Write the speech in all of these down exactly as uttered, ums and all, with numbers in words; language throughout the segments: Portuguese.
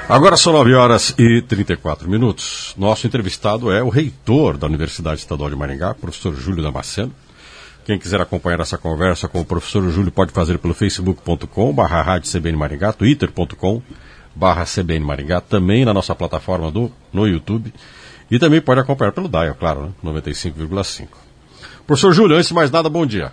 Agora são nove horas e trinta e quatro minutos. Nosso entrevistado é o reitor da Universidade Estadual de Maringá, professor Júlio Damasceno. Quem quiser acompanhar essa conversa com o professor Júlio pode fazer pelo facebook ponto com barra rádio C B N Maringá, twitter ponto com barra C B N Maringá, também na nossa plataforma do, no YouTube. E também pode acompanhar pelo Dial, claro, né? noventa e cinco vírgula cinco. Professor Júlio, antes de mais nada, bom dia.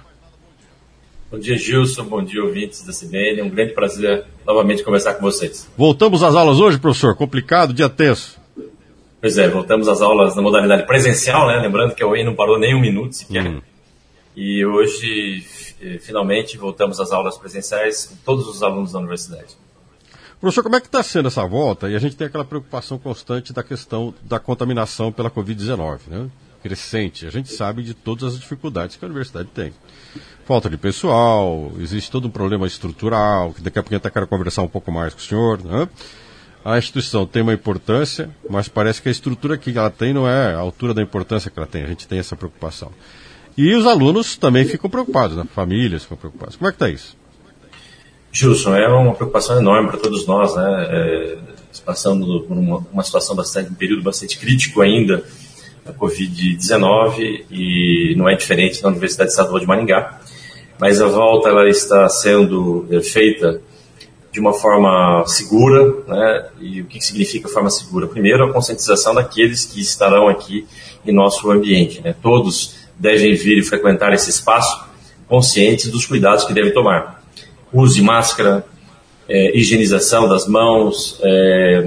Bom dia, Gilson. Bom dia, ouvintes da C B N. É um grande prazer novamente conversar com vocês. Voltamos às aulas hoje, professor? Complicado, dia tenso. Pois é, voltamos às aulas na modalidade presencial, né? Lembrando que a U E M não parou nem um minuto sequer. Hum. E hoje, finalmente, voltamos às aulas presenciais com todos os alunos da universidade. Professor, como é que está sendo essa volta? E a gente tem aquela preocupação constante da questão da contaminação pela covid dezenove, né? Crescente. A gente sabe de todas as dificuldades que a universidade tem. Falta de pessoal, existe todo um problema estrutural, que daqui a pouco eu até quero conversar um pouco mais com o senhor, né? A instituição tem uma importância, mas parece que a estrutura que ela tem não é a altura da importância que ela tem. A gente tem essa preocupação. E os alunos também ficam preocupados, né? Famílias ficam preocupadas. Como é que está isso? Gilson, é uma preocupação enorme para todos nós, né? É, passando por uma, uma situação bastante, um período bastante crítico ainda, a covid dezenove, e não é diferente na Universidade Estadual de Maringá. Mas a volta ela está sendo é, feita de uma forma segura, né? E o que, que significa forma segura? Primeiro, a conscientização daqueles que estarão aqui em nosso ambiente, né? Todos devem vir e frequentar esse espaço conscientes dos cuidados que devem tomar. Uso de máscara, é, higienização das mãos é,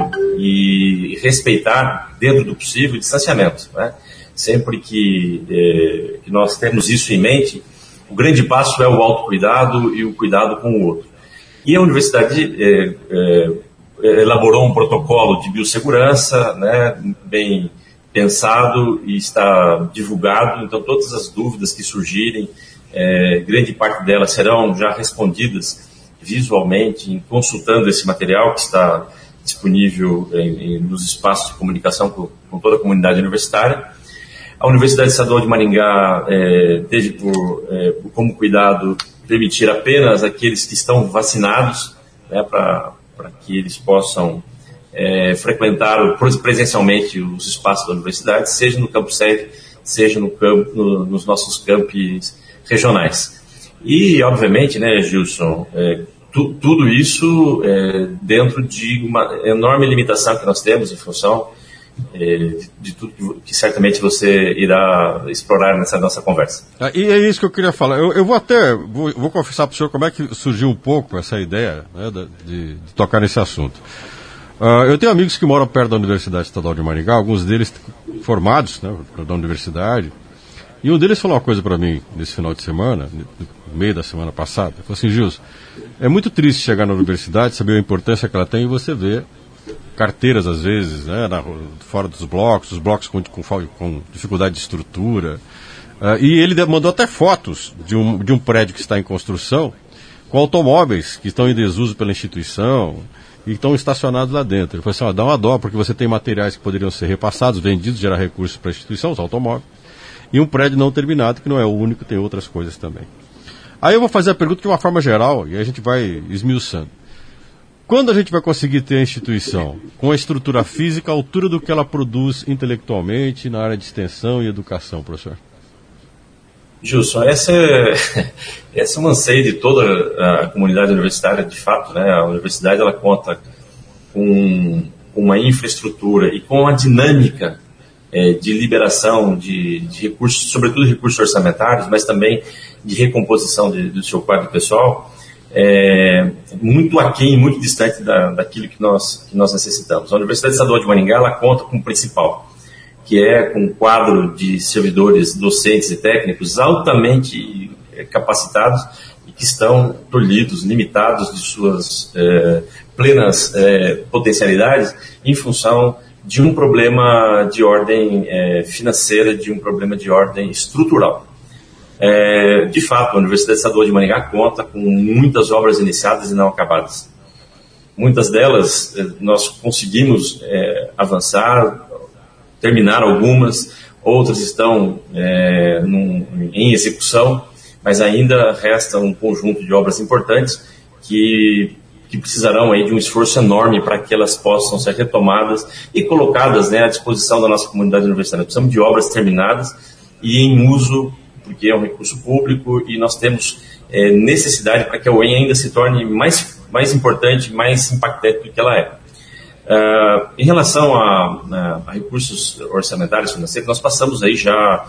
e respeitar, dentro do possível, o distanciamento, né? Sempre que, é, que nós temos isso em mente, o grande passo é o autocuidado e o cuidado com o outro. E a universidade é, é, elaborou um protocolo de biossegurança, né, bem pensado e está divulgado. Então, todas as dúvidas que surgirem, é, grande parte delas serão já respondidas visualmente, em, consultando esse material que está disponível em, em, nos espaços de comunicação com, com toda a comunidade universitária. A Universidade Estadual de Maringá é, teve por, é, como cuidado permitir apenas aqueles que estão vacinados, né, para que eles possam é, frequentar presencialmente os espaços da universidade, seja no campus sede, seja no campo, no, nos nossos campos regionais. E, obviamente, né, Gilson, é, tu, tudo isso é, dentro de uma enorme limitação que nós temos em função de tudo que, que certamente você irá explorar nessa nossa conversa. Ah, e é isso que eu queria falar. Eu, eu vou até, vou, vou confessar para o senhor como é que surgiu um pouco essa ideia, né, de, de tocar nesse assunto. Uh, eu tenho amigos que moram perto da Universidade Estadual de Maringá, alguns deles formados, né, da universidade, e um deles falou uma coisa para mim nesse final de semana, no meio da semana passada. Ele falou assim: Gilson, é muito triste chegar na universidade, saber a importância que ela tem, e você vê carteiras, às vezes, né, na, fora dos blocos, os blocos com, com, com dificuldade de estrutura. Uh, e ele mandou até fotos de um, de um prédio que está em construção, com automóveis que estão em desuso pela instituição e estão estacionados lá dentro. Ele falou assim: ó, dá uma dó, porque você tem materiais que poderiam ser repassados, vendidos, gerar recursos para a instituição, os automóveis, e um prédio não terminado, que não é o único, tem outras coisas também. Aí eu vou fazer a pergunta de uma forma geral, e a gente vai esmiuçando. Quando a gente vai conseguir ter a instituição com a estrutura física à altura do que ela produz intelectualmente na área de extensão e educação, professor? Gilson, essa é, essa é um anseio de toda a comunidade universitária, de fato, né? A universidade ela conta com uma infraestrutura e com uma dinâmica é, de liberação de, de recursos, sobretudo recursos orçamentários, mas também de recomposição de, do seu quadro pessoal, É, muito aquém, muito distante da, daquilo que nós, que nós necessitamos. A Universidade Estadual de Maringá ela conta com o principal, que é com um quadro de servidores docentes e técnicos altamente capacitados e que estão tolhidos, limitados de suas é, plenas é, potencialidades em função de um problema de ordem é, financeira, de um problema de ordem estrutural. É, de fato, a Universidade Estadual de Maringá conta com muitas obras iniciadas e não acabadas. Muitas delas nós conseguimos é, avançar, terminar algumas, outras estão é, num, em execução, mas ainda resta um conjunto de obras importantes que que precisarão aí de um esforço enorme para que elas possam ser retomadas e colocadas, né, à disposição da nossa comunidade universitária. Precisamos de obras terminadas e em uso, porque é um recurso público e nós temos é, necessidade para que a U E M ainda se torne mais, mais importante, mais impactante do que ela é. Uh, em relação a, a, a recursos orçamentários financeiros, nós passamos aí já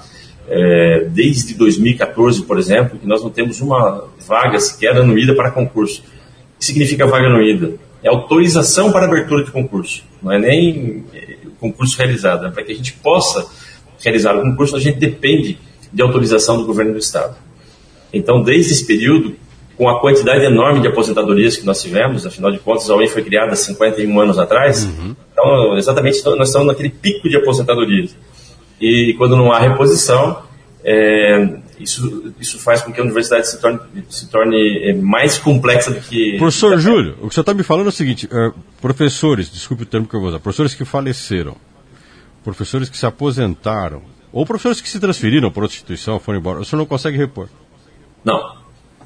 é, desde dois mil e quatorze, por exemplo, que nós não temos uma vaga sequer anuída para concurso. O que significa vaga anuída? É autorização para abertura de concurso, não é nem concurso realizado. Né? Para que a gente possa realizar o concurso, a gente depende de autorização do governo do Estado. Então, desde esse período, com a quantidade enorme de aposentadorias que nós tivemos, afinal de contas, a U E M foi criada há cinquenta e um anos atrás, uhum. Então, exatamente, nós estamos naquele pico de aposentadorias. E quando não há reposição, é, isso, isso faz com que a universidade se torne, se torne mais complexa do que... Professor Júlio, o que o senhor está me falando é o seguinte, uh, professores, desculpe o termo que eu vou usar, professores que faleceram, professores que se aposentaram, ou professores que se transferiram para outra instituição, foram embora, o senhor não consegue repor? Não.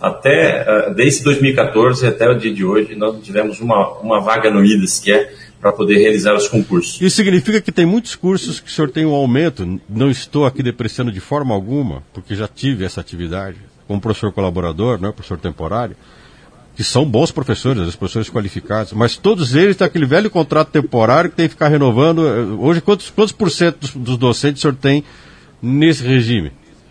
Até, desde dois mil e quatorze até o dia de hoje, nós tivemos uma, uma vaga no I D A S, que é para poder realizar os concursos. Isso significa que tem muitos cursos que o senhor tem um aumento, não estou aqui depreciando de forma alguma, porque já tive essa atividade, como professor colaborador, não é professor temporário, que são bons professores, às vezes professores qualificados, mas todos eles têm aquele velho contrato temporário que tem que ficar renovando. Hoje, quantos, quantos por cento dos, dos docentes o senhor tem nesse regime?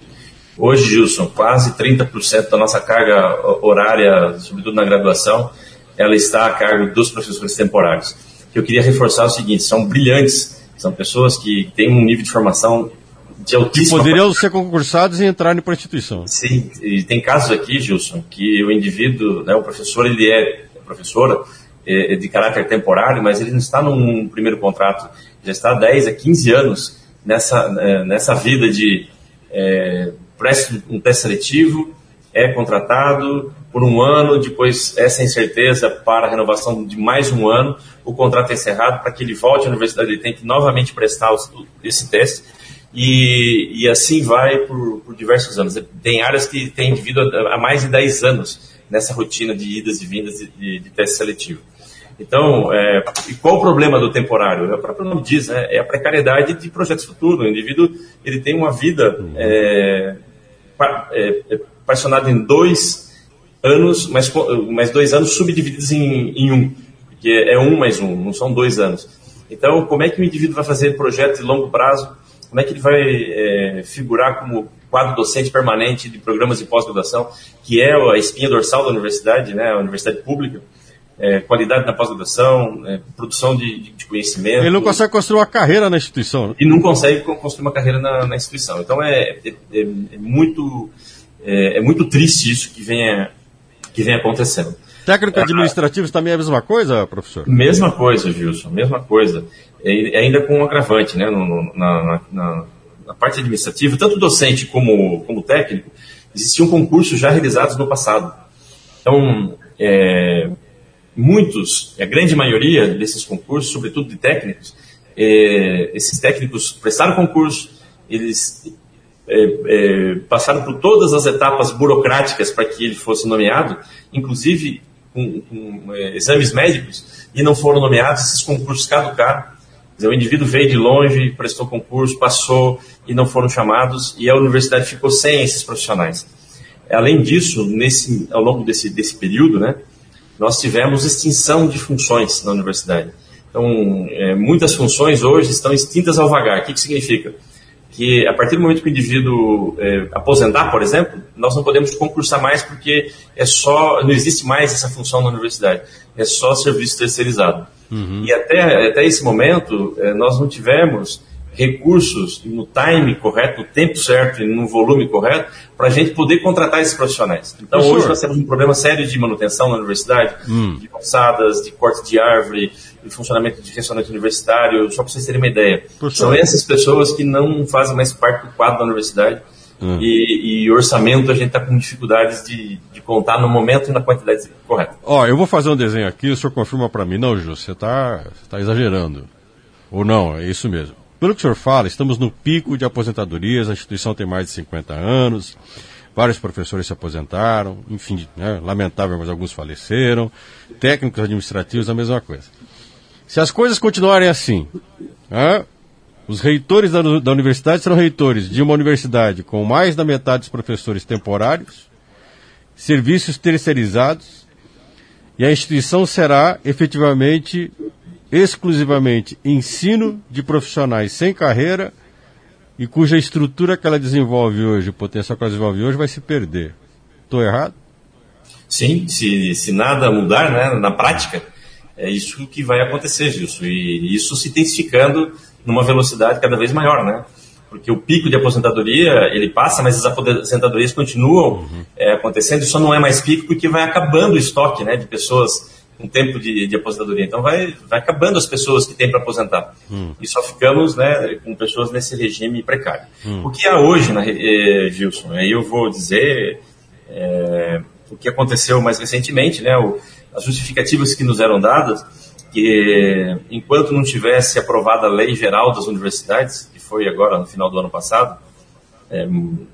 Hoje, Gilson, quase trinta por cento da nossa carga horária, sobretudo na graduação, ela está a cargo dos professores temporários. Eu queria reforçar o seguinte, são brilhantes, são pessoas que têm um nível de formação de altíssima... Que poderiam ser concursados e entrarem para a instituição. Sim, e tem casos aqui, Gilson, que o indivíduo, né, o professor, ele é professora é, de caráter temporário, mas ele não está num primeiro contrato, já está há dez a quinze anos nessa, nessa vida de... É, presta um teste seletivo, é contratado por um ano, depois essa incerteza para a renovação de mais um ano, o contrato é encerrado, para que ele volte à universidade, ele tem que novamente prestar esse teste, e, e assim vai por, por diversos anos. Tem áreas que têm indivíduo há mais de dez anos nessa rotina de idas e vindas de, de, de teste seletivo. Então, é, e qual o problema do temporário? O próprio nome diz, né, é a precariedade de projetos futuros. O indivíduo ele tem uma vida é, é, é, particionada em dois anos, mas, mas dois anos subdivididos em, em um, porque é um mais um, não são dois anos. Então, como é que o indivíduo vai fazer projetos de longo prazo? Como é que ele vai é, figurar como quadro docente permanente de programas de pós-graduação, que é a espinha dorsal da universidade, né, a universidade pública? É, qualidade na pós-graduação, é, produção de, de conhecimento. Ele não consegue construir uma carreira na instituição, né? E não consegue construir uma carreira na, na instituição. Então é, é, é, é, muito, é, é muito triste isso que vem, que vem acontecendo. Técnico administrativo também é a mesma coisa, professor? Mesma coisa, Gilson, mesma coisa. É, ainda com um agravante, né? No, no, na, na, na parte administrativa, tanto docente como, como técnico, existiam concursos já realizados no passado. Então, é, muitos, a grande maioria desses concursos, sobretudo de técnicos, é, esses técnicos prestaram concurso, eles é, é, passaram por todas as etapas burocráticas para que ele fosse nomeado, inclusive com, com é, exames médicos, e não foram nomeados, esses concursos caducaram. Quer dizer, o indivíduo veio de longe, prestou concurso, passou e não foram chamados, e a universidade ficou sem esses profissionais. Além disso, nesse, ao longo desse, desse período, né, nós tivemos extinção de funções na universidade. Então, é, muitas funções hoje estão extintas ao vagar. O que, que significa? Que a partir do momento que o indivíduo é, aposentar, por exemplo, nós não podemos concursar mais porque é só, não existe mais essa função na universidade. É só serviço terceirizado. Uhum. E até, até esse momento, é, nós não tivemos recursos no time correto, no tempo certo e no volume correto, para a gente poder contratar esses profissionais. Então, Professor, hoje nós temos um problema sério de manutenção na universidade, hum. de calçadas, de corte de árvore, de funcionamento de restaurante universitário, só para vocês terem uma ideia. Professor. São essas pessoas que não fazem mais parte do quadro da universidade hum. e, e orçamento a gente está com dificuldades de, de contar no momento e na quantidade correta. Ó, eu vou fazer um desenho aqui, o senhor confirma para mim. Não, Ju, você está tá exagerando. Ou não, é isso mesmo. Pelo que o senhor fala, estamos no pico de aposentadorias, a instituição tem mais de cinquenta anos, vários professores se aposentaram, enfim, né, lamentável, mas alguns faleceram, técnicos administrativos, a mesma coisa. Se as coisas continuarem assim, né, os reitores da, da universidade serão reitores de uma universidade com mais da metade dos professores temporários, serviços terceirizados, e a instituição será efetivamente, exclusivamente, ensino de profissionais sem carreira e cuja estrutura que ela desenvolve hoje, o potencial que ela desenvolve hoje, vai se perder. Estou errado? Sim, se, se nada mudar, né, na prática, é isso que vai acontecer, Gilson. E isso se intensificando numa velocidade cada vez maior, né? Porque o pico de aposentadoria, ele passa, mas as aposentadorias continuam uhum. é, acontecendo, e só não é mais pico porque vai acabando o estoque, né, de pessoas com tempo de, de aposentadoria. Então vai, vai acabando as pessoas que têm para aposentar. Uhum. E só ficamos, né, com pessoas nesse regime precário. Uhum. O que há hoje, na, eh, Gilson, aí eu vou dizer é, o que aconteceu mais recentemente, né, o, as justificativas que nos eram dadas, que enquanto não tivesse aprovada a lei geral das universidades, que foi agora no final do ano passado, é,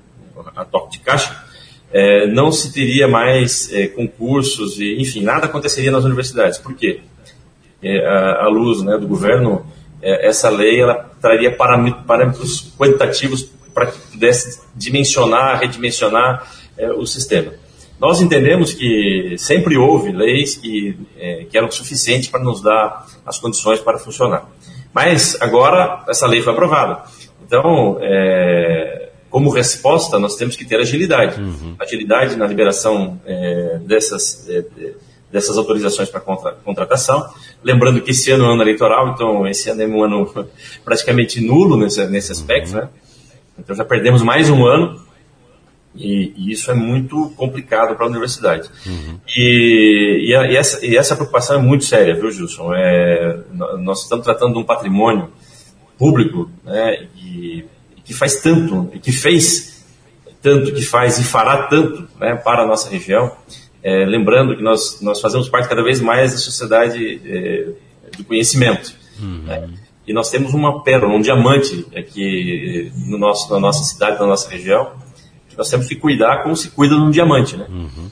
a toque de caixa, é, não se teria mais é, concursos, e, enfim, nada aconteceria nas universidades. Por quê? É, à luz, né, do governo, é, essa lei ela traria parâmetros quantitativos para que pudesse dimensionar, redimensionar é, o sistema. Nós entendemos que sempre houve leis que, é, que eram suficientes para nos dar as condições para funcionar. Mas agora essa lei foi aprovada. Então, é, como resposta, nós temos que ter agilidade. Uhum. Agilidade na liberação é, dessas, é, dessas autorizações para contra, contratação. Lembrando que esse ano é um ano eleitoral, então esse ano é um ano praticamente nulo nesse, nesse aspecto, né? Então já perdemos mais um ano. E, e isso é muito complicado para a universidade. Uhum. E, e, a, e, essa, e essa preocupação é muito séria, viu, Gilson? É, nós estamos tratando de um patrimônio público, né, e, e que faz tanto, e que fez tanto, que faz e fará tanto, né, para a nossa região. É, lembrando que nós, nós fazemos parte cada vez mais da sociedade é, do conhecimento. Uhum. Né? E nós temos uma pérola, um diamante aqui no nosso, na nossa cidade, na nossa região. Nós temos que cuidar como se cuida de um diamante, né? Uhum.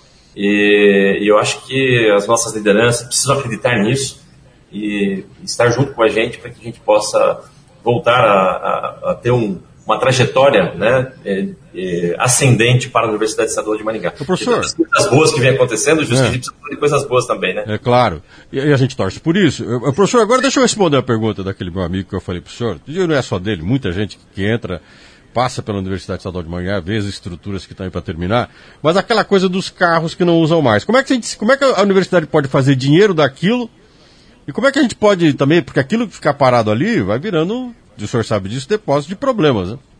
E, e eu acho que as nossas lideranças precisam acreditar nisso e estar junto com a gente para que a gente possa voltar a, a, a ter um, uma trajetória, né, é, é, ascendente para a Universidade Estadual de Maringá. O professor, as coisas boas que vem acontecendo, justo, é. a gente precisa de coisas boas também, né? É claro. E, e a gente torce por isso. Eu, professor, agora deixa eu responder a pergunta daquele meu amigo que eu falei para o senhor. Não é só dele, muita gente que entra... passa pela Universidade Estadual de Maringá, vê as estruturas que estão aí para terminar, mas aquela coisa dos carros que não usam mais. Como é que a gente, como é que a universidade pode fazer dinheiro daquilo? E como é que a gente pode também, porque aquilo que ficar parado ali vai virando, o senhor sabe disso, depósito de problemas, né?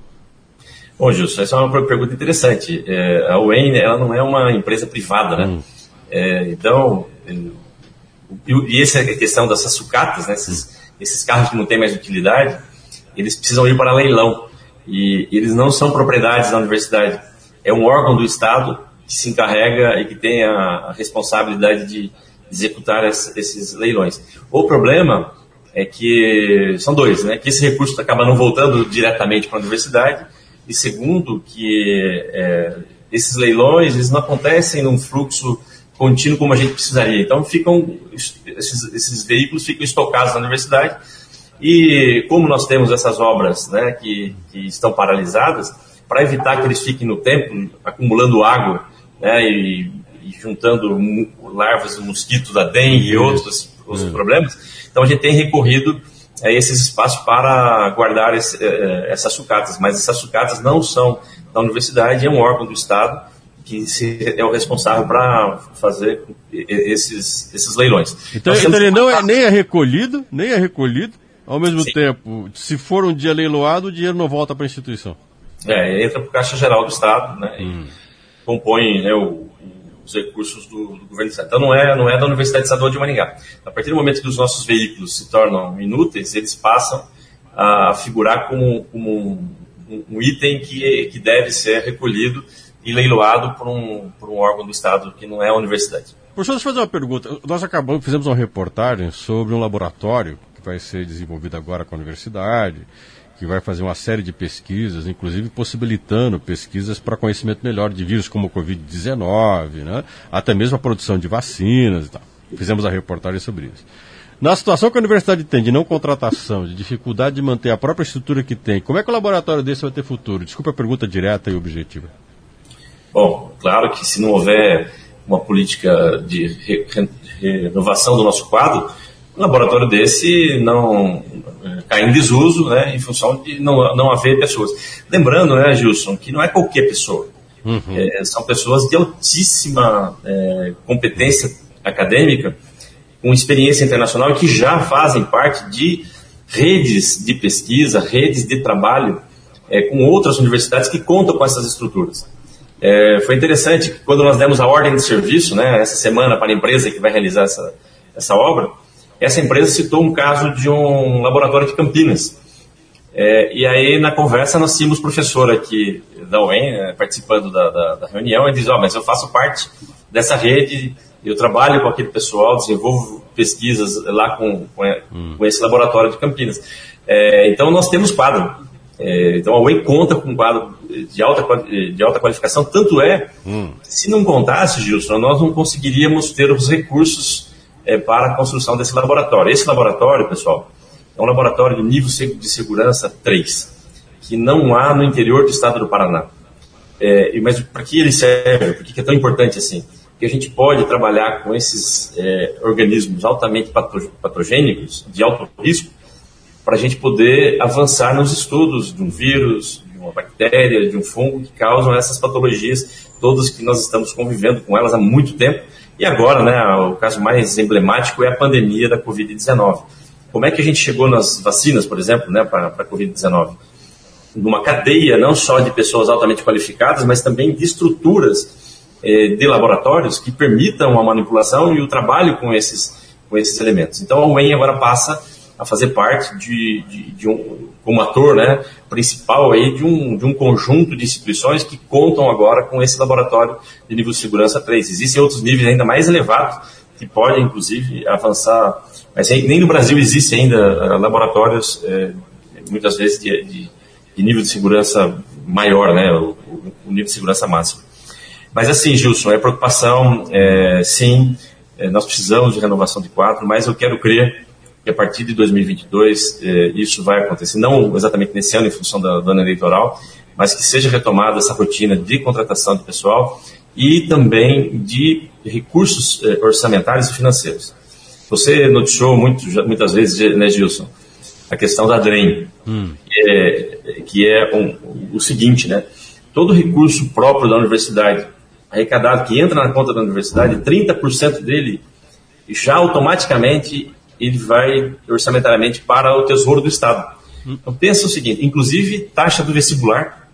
Bom, Gilson, essa é uma pergunta interessante. É, a U E N, ela não é uma empresa privada, né? Hum. É, então, e, e essa é a questão dessas sucatas, né? Esses, hum. esses carros que não têm mais utilidade, eles precisam ir para leilão. E eles não são propriedades da universidade. É um órgão do Estado que se encarrega e que tem a, a responsabilidade de executar essa, esses leilões. O problema é que são dois, né? Que esse recurso acaba não voltando diretamente para a universidade, e segundo, que é, esses leilões eles não acontecem num fluxo contínuo como a gente precisaria. Então ficam esses, esses veículos ficam estocados na universidade. E como nós temos essas obras, né, que, que estão paralisadas, para evitar que eles fiquem no tempo acumulando água, né, e, e juntando larvas do mosquito da dengue e outros, outros problemas, então a gente tem recorrido a esses espaços para guardar esse, essas sucatas. Mas essas sucatas não são da universidade, é um órgão do Estado que se, é o responsável para fazer esses, esses leilões. Então, então ele não é, nem é recolhido, nem é recolhido. Ao mesmo Sim. tempo, se for um dia leiloado, o dinheiro não volta para a instituição. É, entra para o Caixa Geral do Estado, né, hum. e compõe, né, o, os recursos do, do governo do Estado. Então não é, não é da Universidade Estadual de Maringá. A partir do momento que os nossos veículos se tornam inúteis, eles passam a figurar como, como um, um item que, que deve ser recolhido e leiloado por um, por um órgão do Estado que não é a universidade. Professor, deixa eu fazer uma pergunta. Nós acabamos, fizemos uma reportagem sobre um laboratório vai ser desenvolvido agora com a universidade, que vai fazer uma série de pesquisas, inclusive possibilitando pesquisas para conhecimento melhor de vírus como o covid dezenove, né? Até mesmo a produção de vacinas e tal. Fizemos a reportagem sobre isso. Na situação que a universidade tem de não contratação, de dificuldade de manter a própria estrutura que tem, como é que o laboratório desse vai ter futuro? Desculpa a pergunta direta e objetiva. Bom, claro que se não houver uma política de re, re, renovação do nosso quadro, um laboratório desse não cai em desuso, né, em função de não, não haver pessoas. Lembrando, né, Gilson, que não é qualquer pessoa. Uhum. É, são pessoas de altíssima é, competência acadêmica, com experiência internacional e que já fazem parte de redes de pesquisa, redes de trabalho é, com outras universidades que contam com essas estruturas. É, foi interessante que quando nós demos a ordem de serviço, né, essa semana para a empresa que vai realizar essa, essa obra, essa empresa citou um caso de um laboratório de Campinas. É, e aí, na conversa, nós tínhamos professor aqui da U E M, né, participando da, da, da reunião, e diz, ó, oh, mas eu faço parte dessa rede, eu trabalho com aquele pessoal, desenvolvo pesquisas lá com, com, hum. com esse laboratório de Campinas. É, então, nós temos quadro. É, então, a U E M conta com um quadro de alta, de alta qualificação, tanto é, hum. se não contasse, Gilson, nós não conseguiríamos ter os recursos é, para a construção desse laboratório. Esse laboratório, pessoal, é um laboratório de nível de segurança três, que não há no interior do estado do Paraná. É, mas para que ele serve? Por que é tão importante assim? Porque a gente pode trabalhar com esses é, organismos altamente patogênicos, de alto risco, para a gente poder avançar nos estudos de um vírus, de uma bactéria, de um fungo que causam essas patologias, todas que nós estamos convivendo com elas há muito tempo. E agora, né, o caso mais emblemático é a pandemia da covid dezenove. Como é que a gente chegou nas vacinas, por exemplo, né, para a covid dezenove? Numa cadeia não só de pessoas altamente qualificadas, mas também de estruturas eh, de laboratórios que permitam a manipulação e o trabalho com esses, com esses elementos. Então a U E M agora passa a fazer parte de, de, de um, como ator, né, principal aí de, um, de um conjunto de instituições que contam agora com esse laboratório de nível de segurança três. Existem outros níveis ainda mais elevados que podem, inclusive, avançar, mas nem no Brasil existem ainda laboratórios, é, muitas vezes, de, de, de nível de segurança maior, né, o, o nível de segurança máximo. Mas assim, Gilson, é preocupação, é, sim, é, nós precisamos de renovação de quadro, mas eu quero crer que a partir de dois mil e vinte e dois eh, isso vai acontecer, não exatamente nesse ano em função da, do ano eleitoral, mas que seja retomada essa rotina de contratação de pessoal e também de recursos eh, orçamentários e financeiros. Você noticiou muito, muitas vezes, né, Gilson, a questão da D R E M, hum. que é, que é um, o seguinte, né, todo recurso próprio da universidade arrecadado que entra na conta da universidade, trinta por cento dele já automaticamente ele vai orçamentariamente para o Tesouro do Estado. Então pensa o seguinte, inclusive taxa do vestibular,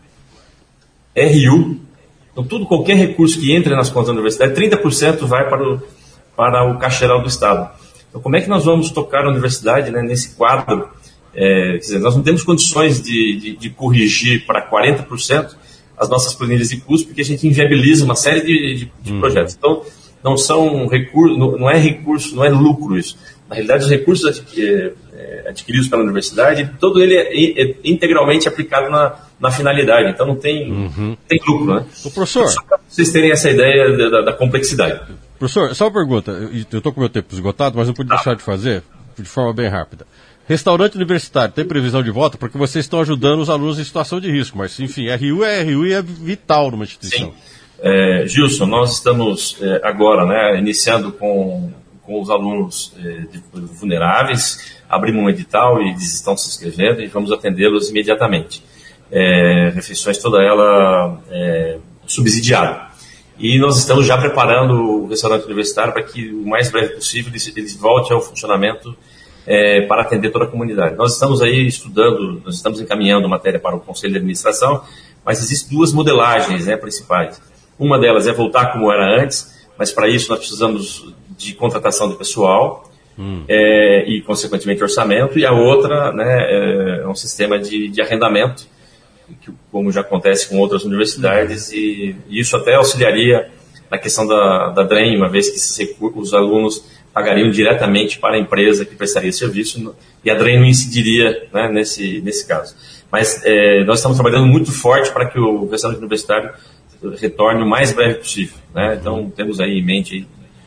R U, então tudo, qualquer recurso que entre nas contas da universidade, trinta por cento vai para o, para o Caixa Geral do Estado. Então como é que nós vamos tocar a universidade, né, nesse quadro? É, quer dizer, nós não temos condições de, de, de corrigir para quarenta por cento as nossas planilhas de custo, porque a gente inviabiliza uma série de, de, de hum. projetos. Então não são recursos, não, não é recurso, não é lucro isso. Na realidade, os recursos adquiridos pela universidade, todo ele é, é integralmente aplicado na, na finalidade. Então, não tem, uhum. tem lucro, né? O professor... Só para vocês terem essa ideia da, da, da complexidade. Professor, só uma pergunta. Eu estou com o meu tempo esgotado, mas não pude tá. deixar de fazer de forma bem rápida. Restaurante universitário, tem previsão de volta? Porque vocês estão ajudando os alunos em situação de risco. Mas, enfim, R U é R U e é vital numa instituição. Sim. É, Gilson, nós estamos é, agora, né, iniciando com... com os alunos eh, vulneráveis, abrimos um edital e eles estão se inscrevendo e vamos atendê-los imediatamente. É, refeições toda ela é, subsidiada. E nós estamos já preparando o restaurante universitário para que o mais breve possível ele, ele volte ao funcionamento é, para atender toda a comunidade. Nós estamos aí estudando, nós estamos encaminhando matéria para o Conselho de Administração, mas existem duas modelagens, né, principais. Uma delas é voltar como era antes, mas para isso nós precisamos de contratação de pessoal hum. é, e, consequentemente, orçamento, e a outra, né, é um sistema de, de arrendamento, que, como já acontece com outras universidades, hum. e, e isso até auxiliaria na questão da, da D R E M, uma vez que esses, os alunos pagariam diretamente para a empresa que prestaria serviço e a DREN não incidiria, né, nesse, nesse caso. Mas é, nós estamos trabalhando muito forte para que o restaurante universitário retorne o mais breve possível, né? Então temos aí em mente,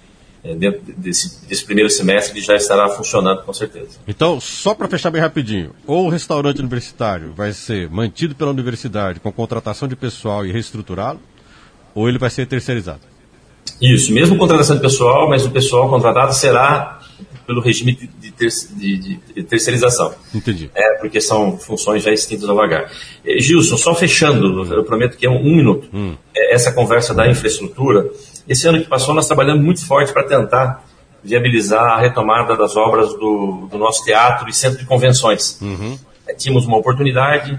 é, dentro desse, desse primeiro semestre, ele já estará funcionando com certeza. Então, só para fechar bem rapidinho, ou o restaurante universitário vai ser mantido pela universidade com contratação de pessoal e reestruturá-lo, ou ele vai ser terceirizado? Isso, mesmo contratação de pessoal, mas o pessoal contratado será pelo regime de, de, ter, de, de terceirização. Entendi. É, porque são funções já extintas ao vagar. Eh, Gilson, só fechando, eu prometo que é um, um minuto, hum. eh, essa conversa da infraestrutura. Esse ano que passou nós trabalhamos muito forte para tentar viabilizar a retomada das obras do, do nosso teatro e centro de convenções. Uhum. Eh, tínhamos uma oportunidade,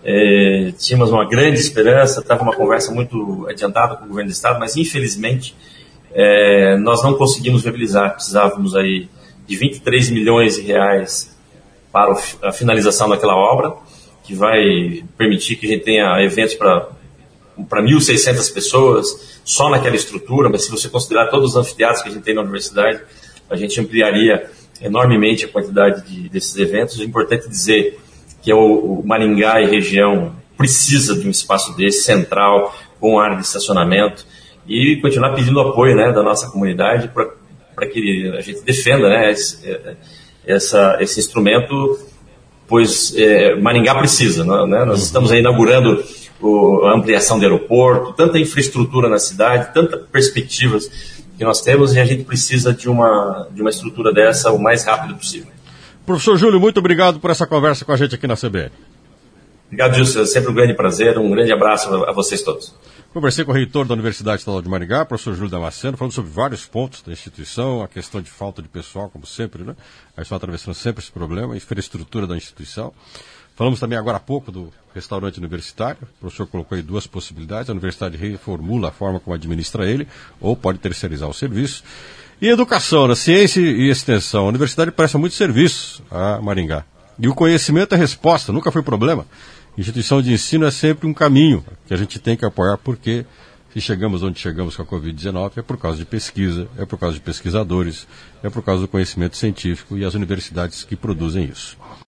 eh, tínhamos uma grande esperança, estava uma conversa muito adiantada com o governo do estado, mas infelizmente eh, nós não conseguimos viabilizar, precisávamos aí de vinte e três milhões de reais para a finalização daquela obra, que vai permitir que a gente tenha eventos para para mil e seiscentas pessoas, só naquela estrutura, mas se você considerar todos os anfiteatros que a gente tem na universidade, a gente ampliaria enormemente a quantidade de, desses eventos. É importante dizer que o, o Maringá e região precisa de um espaço desse, central, com área de estacionamento, e continuar pedindo apoio, né, da nossa comunidade para para que a gente defenda, né, esse, essa, esse instrumento, pois é, Maringá precisa, né? Nós estamos aí inaugurando o, a ampliação do aeroporto, tanta infraestrutura na cidade, tantas perspectivas que nós temos, e a gente precisa de uma, de uma estrutura dessa o mais rápido possível. Professor Júlio, muito obrigado por essa conversa com a gente aqui na C B N. Obrigado, Gilson, é sempre um grande prazer, um grande abraço a vocês todos. Conversei com o reitor da Universidade Estadual de Maringá, professor Júlio Damasceno, falando sobre vários pontos da instituição, a questão de falta de pessoal, como sempre, né? A gente está atravessando sempre esse problema, a infraestrutura da instituição. Falamos também agora há pouco do restaurante universitário, o professor colocou aí duas possibilidades, a universidade reformula a forma como administra ele, ou pode terceirizar o serviço. E educação, né? Ciência e extensão, a universidade presta muito serviço a Maringá. E o conhecimento é resposta, nunca foi problema. Instituição de ensino é sempre um caminho que a gente tem que apoiar, porque se chegamos onde chegamos com a covid dezenove é por causa de pesquisa, é por causa de pesquisadores, é por causa do conhecimento científico e as universidades que produzem isso.